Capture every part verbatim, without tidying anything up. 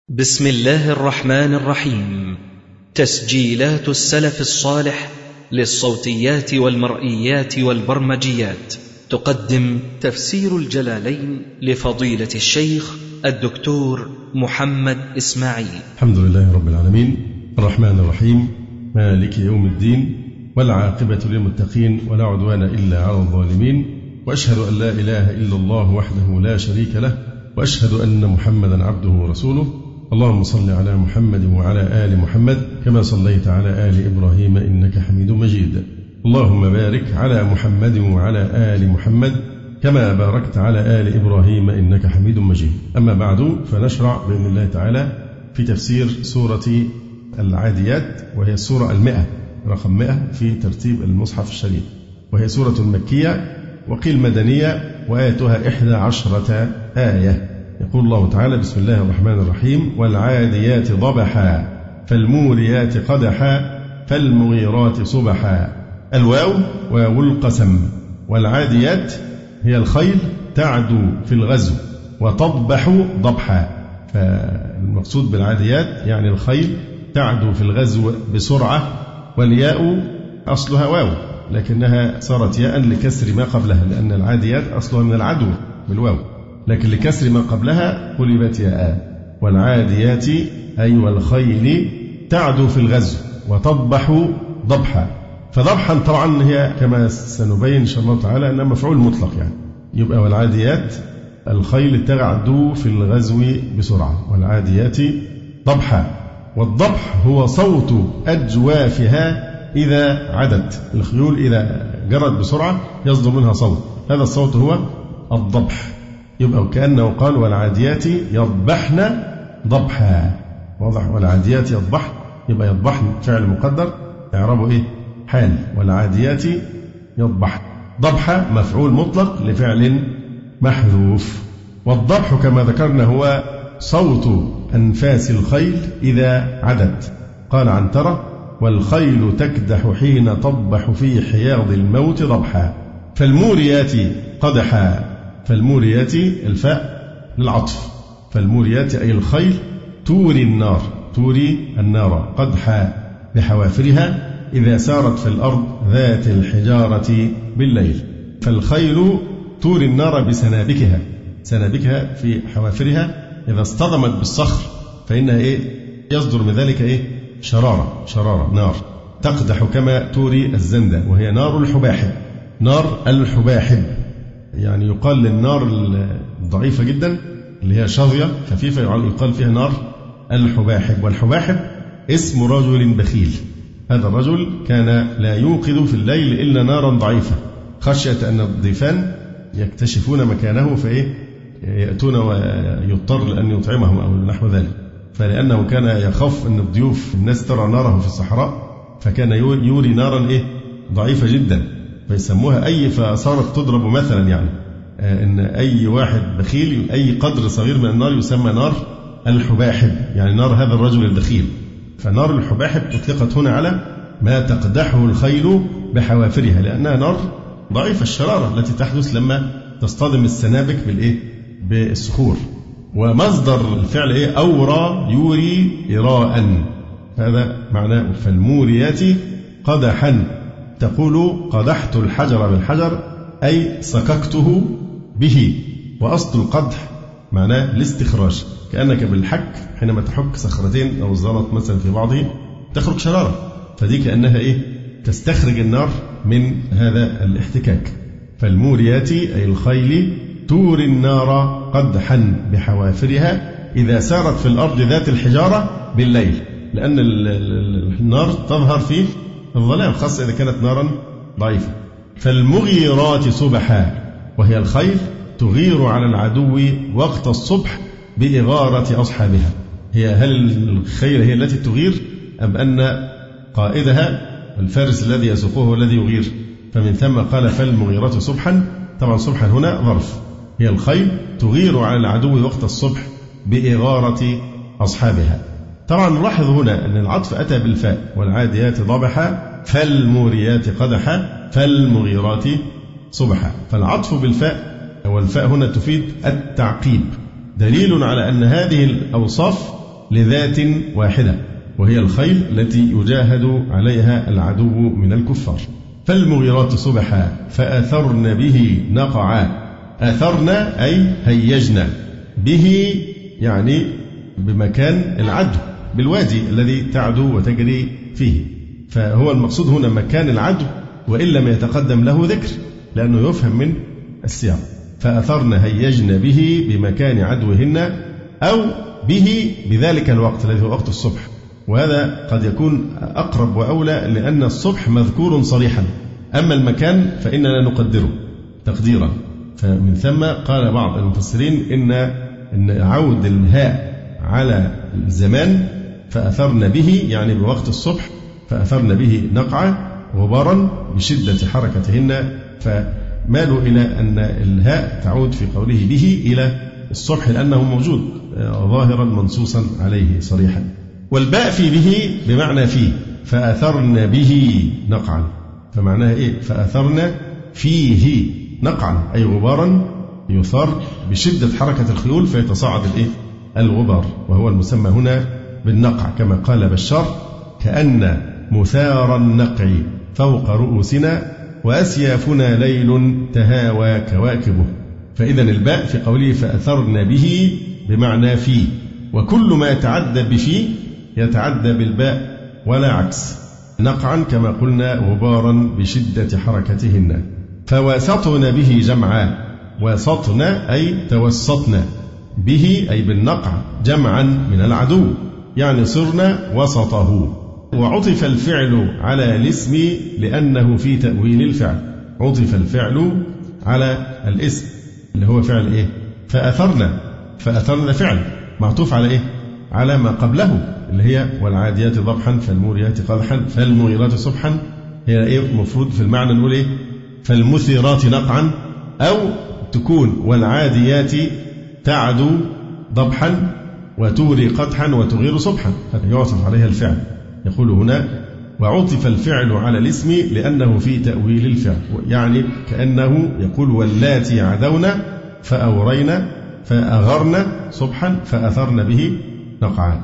بسم الله الرحمن الرحيم. تسجيلات السلف الصالح للصوتيات والمرئيات والبرمجيات تقدم تفسير الجلالين لفضيلة الشيخ الدكتور محمد إسماعيل. الحمد لله رب العالمين، الرحمن الرحيم، مالك يوم الدين، والعاقبة للمتقين، ولا عدوان إلا على الظالمين، وأشهد أن لا إله إلا الله وحده لا شريك له، وأشهد أن محمدا عبده ورسوله. اللهم صل على محمد وعلى آل محمد كما صليت على آل إبراهيم إنك حميد مجيد. اللهم بارك على محمد وعلى آل محمد كما باركت على آل إبراهيم إنك حميد مجيد. أما بعد، فنشرع بإذن الله تعالى في تفسير سورة العاديات، وهي السورة المئة رقم مئة في ترتيب المصحف الشريف، وهي سورة مكية وقيل مدنية، وآياتها إحدى عشرة آية. يقول الله تعالى: بسم الله الرحمن الرحيم: والعاديات ضبحا فالموريات قدحا فالمغيرات صبحا. الواو واو القسم. والعاديات هي الخيل تعدو في الغزو وتضبح ضبحا، فالمقصود بالعاديات يعني الخيل تعدو في الغزو بسرعة، والياء أصلها واو لكنها صارت ياء لكسر ما قبلها، لأن العاديات أصلها من العدو بالواو، لكن لكسر ما قبلها قلبت ياء. والعاديات أي والخيل تعدو في الغزو وتضبح ضبحا. فضبحا طبعا هي كما سنبين إن شاء الله تعالى أنها مفعول مطلق، يعني يبقى والعاديات الخيل تعدو في الغزو بسرعة، والعاديات ضبحا. والضبح هو صوت أجوافها إذا عدت. الخيول إذا جرت بسرعة يصدر منها صوت، هذا الصوت هو الضبح. يبقى وكأنه قال: والعاديات يضبحن ضبحا. واضح؟ والعاديات يضبحن، يبقى يضبحن فعل مقدر إعرابه إيه؟ حال. والعاديات يضبحن. ضبحا مفعول مطلق لفعل محذوف. والضبح كما ذكرنا هو صوت أنفاس الخيل إذا عدت. قال عنترة: والخيل تكدح حين تضبح في حياض الموت ضبحا. فالموريات قدحا. فالموريات الفاء للعطف. فالموريات أي الخيل توري النار، توري النار قدحا بحوافرها إذا سارت في الأرض ذات الحجارة بالليل. فالخيل توري النار بسنابكها، سنابكها في حوافرها إذا اصطدمت بالصخر فإنها إيه؟ يصدر من ذلك إيه؟ شرارة، شرارة نار تقدح كما توري الزندة، وهي نار الحباحب. نار الحباحب يعني يقال للنار الضعيفة جدا اللي هي شظية خفيفة يقال فيها نار الحباحب. والحباحب اسم رجل بخيل. هذا الرجل كان لا يوقد في الليل إلا نارا ضعيفة، خشية أن الضيفان يكتشفون مكانه فإيه يأتون ويضطر لأن يطعمهم أو نحو ذلك. فلأنه كان يخاف أن الضيوف الناس ترى ناره في الصحراء، فكان يوري نارا إيه ضعيفة جدا، فيسموها أي، فصارت تضرب مثلا يعني أن أي واحد بخيل أي قدر صغير من النار يسمى نار الحباحب، يعني نار هذا الرجل البخيل. فنار الحباحب أطلقت هنا على ما تقدحه الخيل بحوافرها، لأنها نار ضعيفة الشرارة التي تحدث لما تصطدم السنابك بالإيه؟ بالصخور. ومصدر الفعل إيه؟ أورى يوري إراء، هذا معناه. فالموريات قدحا. تقول: قدحت الحجر بالحجر أي سككته به. وأصل القدح معناه الاستخراج، كأنك بالحك حينما تحك صخرتين أو الزلط مثلا في بعضه تخرج شرارة، فدي كأنها إيه؟ تستخرج النار من هذا الاحتكاك. فالموريات أي الخيل توري النار قدحا بحوافرها إذا سارت في الأرض ذات الحجارة بالليل، لأن النار تظهر في الظلام، خاصة إذا كانت نارا ضعيفة. فالمغيرات صبحا. وهي الخيل تغير على العدو وقت الصبح بإغارة أصحابها. هي هل الخيل هي التي تغير أم أن قائدها الفارس الذي يسوقه هو الذي يغير؟ فمن ثم قال: فالمغيرات صبحا. طبعا صبحا هنا ظرف. هي الخيل تغير على العدو وقت الصبح بإغارة أصحابها. طبعا نلاحظ هنا أن العطف أتى بالفاء. والعاديات ضبحا فالموريات قدحا فالمغيرات صبحا. فالعطف بالفاء والفاء هنا تفيد التعقيب، دليل على أن هذه الأوصاف لذات واحدة، وهي الخيل التي يجاهد عليها العدو من الكفار. فالمغيرات صبحا فأثرن به نقعا. أثرن أي هيجن، به يعني بمكان العدو، بالوادي الذي تعدو وتجري فيه، فهو المقصود هنا مكان العدو، وإن لم يتقدم له ذكر لأنه يفهم من السياق. فأثرن هيجن به بمكان عدوهن، أو به بذلك الوقت الذي هو وقت الصبح، وهذا قد يكون أقرب وأولى لأن الصبح مذكور صريحا، أما المكان فإننا نقدره تقديرا. فمن ثم قال بعض المفسرين إن إن عود الهاء على الزمان فأثرن به يعني بوقت الصبح، فأثرن به نقعا غبارا بشدة حركتهن، فمالوا إلى أن الهاء تعود في قوله به إلى الصبح لأنه موجود ظاهرا منصوصا عليه صريحا. والباء في به بمعنى فيه، فأثرن به نقعا، فمعناها إيه؟ فأثرن فيه نقعا أي غبارا يثار بشدة حركة الخيول فيتصاعد الإيه؟ الغبار، وهو المسمى هنا بالنقع، كما قال بشار: كأن مثار النقع فوق رؤوسنا وأسيافنا ليل تهاوى كواكبه. فإذا الباء في قوله فأثرن به بمعنى فيه، وكل ما يتعدى بفيه يتعدى بالباء ولا عكس، نقعا كما قلنا غبارا بشدة حركتهن. فواسطن به جمعا، واسطن أي توسطن، به أي بالنقع جمعا من العدو، يعني صرنا وسطه. وعطف الفعل على الاسم لأنه في تأويل الفعل، عطف الفعل على الاسم اللي هو فعل إيه؟ فأثرنا. فأثرنا فعل معطوف على إيه؟ على ما قبله اللي هي والعاديات ضبحا فالموريات قدحا فالمغيرات صبحا. هي إيه المفروض في المعنى نقول إيه؟ فالمثيرات نقعا، أو تكون والعاديات تعدو ضبحا وتوري قدحا وتغير صبحا، يعطف عليها الفعل. يقول هنا وعطف الفعل على الاسم لأنه في تأويل الفعل، يعني كأنه يقول واللاتي عدونا فأورينا فأغرنا صبحا فأثرن به نقعا.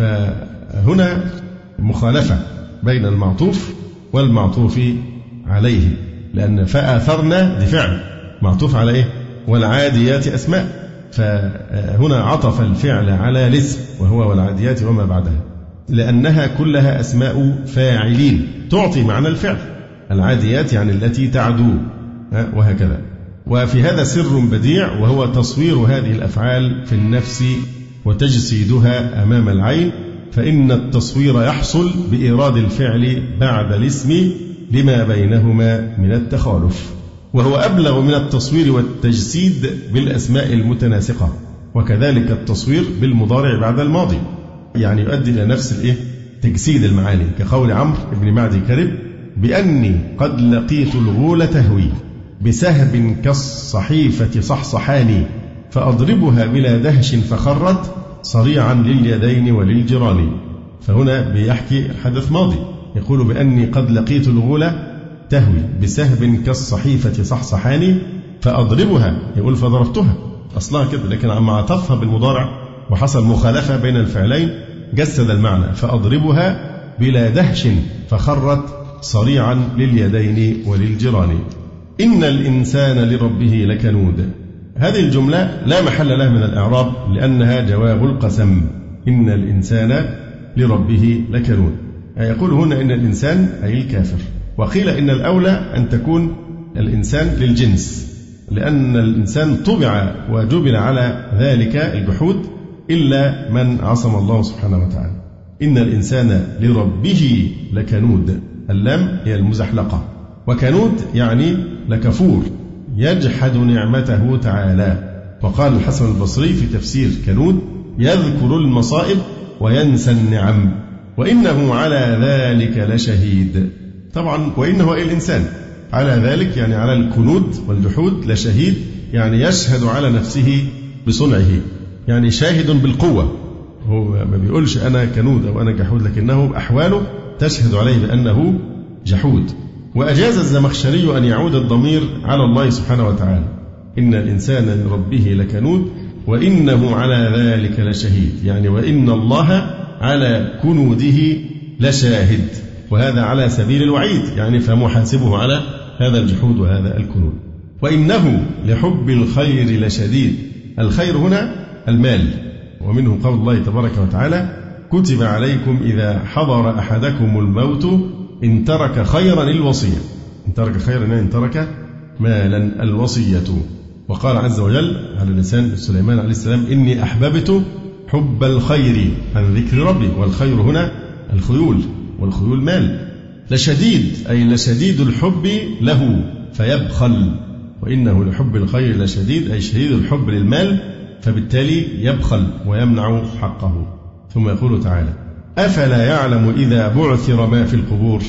فهنا مخالفة بين المعطوف والمعطوف عليه، لأن فأثرنا دي فعل معطوف على إيه؟ والعاديات أسماء، فهنا عطف الفعل على الاسم وهو والعاديات وما بعدها، لأنها كلها أسماء فاعلين تعطي معنى الفعل. العاديات يعني التي تعدو وهكذا. وفي هذا سر بديع، وهو تصوير هذه الأفعال في النفس وتجسيدها أمام العين، فإن التصوير يحصل بإيراد الفعل بعد الاسم لما بينهما من التخالف، وهو أبلغ من التصوير والتجسيد بالأسماء المتناسقة، وكذلك التصوير بالمضارع بعد الماضي، يعني يؤدي إلى نفس الإيه؟ تجسيد المعاني، كقول عمرو بن معدي كرب بأني قد لقيت الغول تهوي بسهب كالصحيفة صحصحاني فأضربها بلا دهش فخرت صريعا لليدين وللجران. فهنا بيحكي حدث ماضي، يقول بأني قد لقيت الغول تهوي بسهب كالصحيفة صحصحاني فأضربها، يقول فضربتها أصلها كده، لكن عما عطفها بالمضارع وحصل مخالفة بين الفعلين جسد المعنى، فأضربها بلا دهش فخرت صريعا لليدين وللجران. إن الإنسان لربه لكنود. هذه الجملة لا محل لها من الإعراب لأنها جواب القسم، إن الإنسان لربه لكنود. يقول هنا إن الإنسان أي الكافر، وقيل إن الأولى أن تكون الإنسان للجنس، لأن الإنسان طبع وجبل على ذلك الجحود إلا من عصم الله سبحانه وتعالى. إن الإنسان لربه لكنود، اللام هي المزحلقة، وكنود يعني لكفور يجحد نعمته تعالى. وقال الحسن البصري في تفسير كنود يذكر المصائب وينسى النعم وإنه على ذلك لشهيد. طبعا وإنه أي الإنسان على ذلك يعني على الكنود والجحود لشهيد، يعني يشهد على نفسه بصنعه، يعني شاهد بالقوة، هو ما بيقولش أنا كنود أو أنا جحود، لكنه أحواله تشهد عليه بأنه جحود. وأجاز الزمخشري أن يعود الضمير على الله سبحانه وتعالى، إن الإنسان لربه لكنود، وإنه على ذلك لشهيد، يعني وإن الله على كنوده لشاهد، وهذا على سبيل الوعيد، يعني فمحاسبه على هذا الجحود وهذا الكنود. وإنه لحب الخير لشديد، الخير هنا المال، ومنه قول الله تبارك وتعالى: كتب عليكم إذا حضر أحدكم الموت إن ترك خيرا الوصية، إن ترك خيرا إن ترك مالا الوصية. وقال عز وجل على لسان سليمان عليه السلام: إني أحببت حب الخير عن ذكر ربي، والخير هنا الخيول، والخيول مال. لشديد أي لشديد الحب له فيبخل، وإنه لحب الخير لشديد أي شديد الحب للمال، فبالتالي يبخل ويمنع حقه. ثم يقول تعالى: أفلا يعلم إذا بعثر ما في القبور.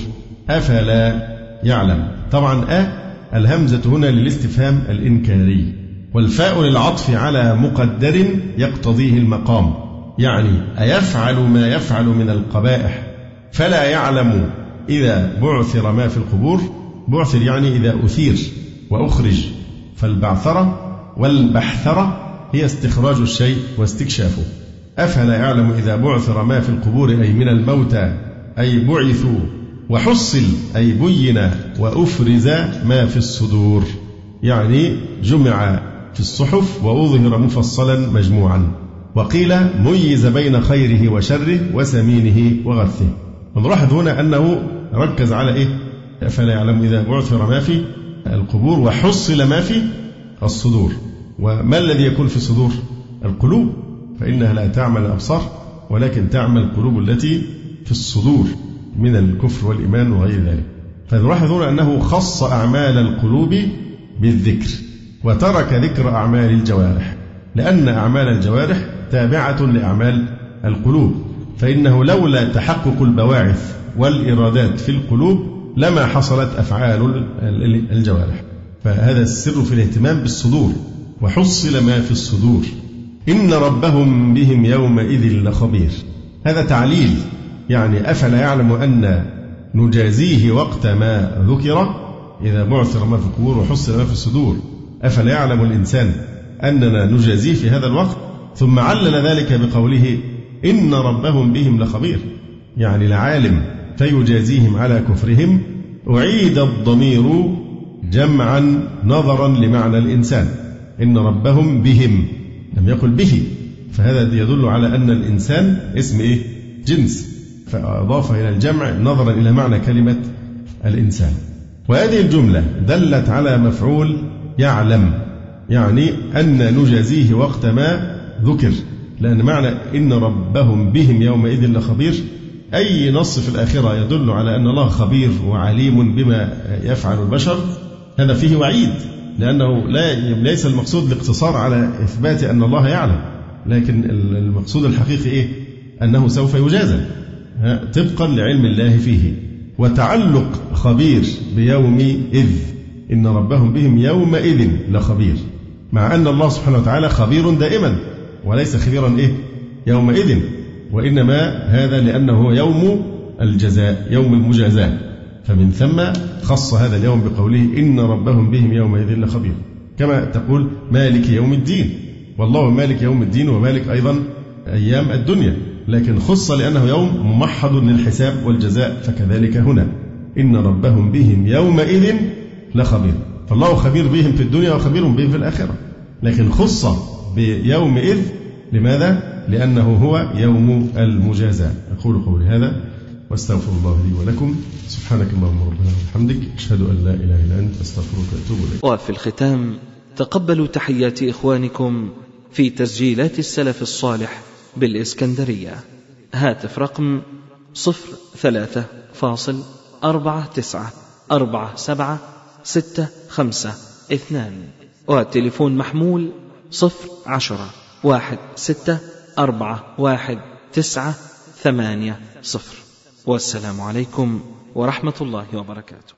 أفلا يعلم، طبعا أ الهمزة هنا للاستفهام الإنكاري، والفاء للعطف على مقدر يقتضيه المقام، يعني أيفعل ما يفعل من القبائح فلا يعلم إذا بعثر ما في القبور. بعثر يعني إذا أثير وأخرج، فالبعثرة والبحثرة هي استخراج الشيء واستكشافه. أفلا يعلم إذا بعثر ما في القبور أي من الموتى، أي بعثوا، وحصل أي بين وأفرز ما في الصدور، يعني جمع في الصحف وأظهر مفصلا مجموعا. وقيل ميز بين خيره وشره وسمينه وغثه. ونلاحظ هنا أنه ركز على إيه؟ أفلا يعلم إذا بعثر ما في القبور وحصل ما في الصدور. وما الذي يكون في الصدور؟ القلوب، فإنها لا تعمل الأبصار ولكن تعمل القلوب التي في الصدور من الكفر والإيمان وغير ذلك. فنلاحظ هنا أنه خص أعمال القلوب بالذكر وترك ذكر أعمال الجوارح، لأن أعمال الجوارح تابعة لأعمال القلوب، فإنه لولا تحقق البواعث والإرادات في القلوب لما حصلت أفعال الجوارح. فهذا السر في الاهتمام بالصدور. وحصل ما في الصدور إن ربهم بهم يومئذ لخبير. هذا تعليل، يعني أفلا يعلم أن نجازيه وقت ما ذكر إذا بعثر ما في القبور وحصل ما في الصدور. أفلا يعلم الإنسان أننا نجازيه في هذا الوقت، ثم علل ذلك بقوله إن ربهم بهم لخبير، يعني لعالم فيجازيهم على كفرهم. أعيد الضمير جمعا نظرا لمعنى الإنسان، إن ربهم بهم، لم يقل به، فهذا يدل على أن الإنسان اسم إيه؟ جنس، فأضاف إلى الجمع نظرا إلى معنى كلمة الإنسان. وهذه الجملة دلت على مفعول يعلم، يعني أن نجازيه وقت ما ذكر، لأن معنى إن ربهم بهم يومئذ لخبير أي نص في الآخرة يدل على أن الله خبير وعليم بما يفعل البشر، هذا فيه وعيد، لأنه لا ليس المقصود الاقتصار على إثبات أن الله يعلم، لكن المقصود الحقيقي إيه؟ أنه سوف يجازى طبقا لعلم الله فيه. وتعلق خبير بيوم إذ، إن ربهم بهم يومئذ لخبير، مع أن الله سبحانه وتعالى خبير دائما وليس خبيرا إيه؟ يومئذ، وإنما هذا لأنه يوم الجزاء، يوم المجازاة، فمن ثم خص هذا اليوم بقوله إن ربهم بهم يومئذ لخبير، كما تقول مالك يوم الدين، والله مالك يوم الدين ومالك أيضا أيام الدنيا، لكن خص لأنه يوم ممحض للحساب والجزاء، فكذلك هنا إن ربهم بهم يومئذ لخبير، فالله خبير بهم في الدنيا وخبير بهم في الآخرة، لكن خص بيومئذ لماذا؟ لأنه هو يوم المجازاة. أقول قولي هذا واستغفر الله لي ولكم، سبحانك اللهم ربنا وبحمدك، أشهد أن لا إله إلا أنت، أستغفرك وأتوب إليك. وفي الختام تقبلوا تحيات إخوانكم في تسجيلات السلف الصالح بالإسكندرية. هاتف رقم صفر ثلاثة فاصل أربعة تسعة أربعة سبعة ستة خمسة اثنان، وتليفون محمول صفر عشرة واحد ستة أربعة واحد تسعة ثمانية صفر. والسلام عليكم ورحمة الله وبركاته.